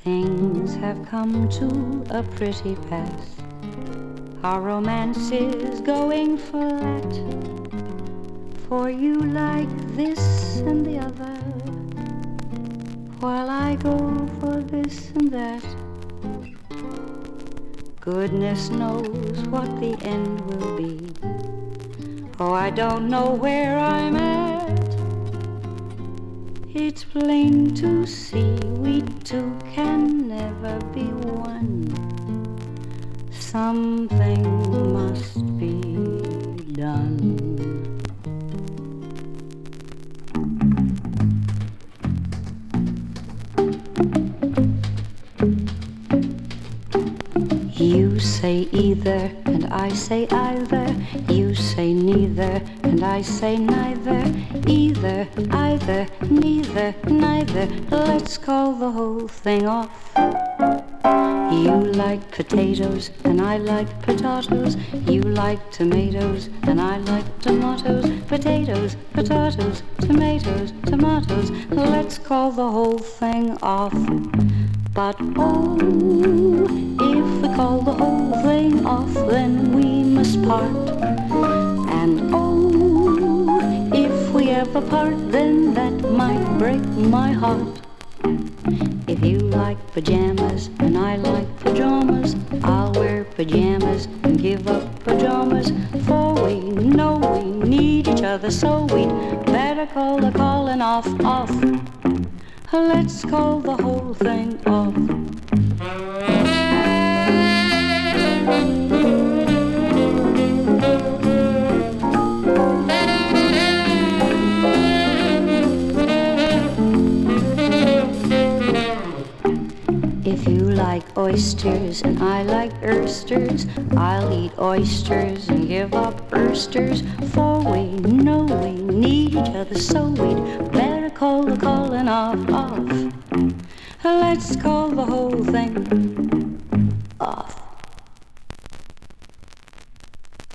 Things have come to a pretty pass. Our romance is going flat. For you like this and the other, while I go for this and that. Goodness knows what the end will be. Oh, I don't know where I'm at. It's plain to see we two can never be one. Something must be done. You say either, and I say either. You say neither, and I say neither. Either, either, neither, neither. Let's call the whole thing off. You like potatoes, and I like potatoes. You like tomatoes, and I like tomatoes. Potatoes, potatoes, tomatoes, tomatoes. Let's call the whole thing off. But oh, if we call the whole thing off, then we must part. And oh, if we ever part, then that might break my heart. If you like pajamas and I like pajamas, I'll wear pajamas and give up pajamas. For we know we need each other, so we'd better call the calling off. Let's call the whole thing off. If you like oysters and I like oysters, I'll eat oysters and give up oysters. For we know we need each other, so we'd better call the calling off. Let's call the whole thing off.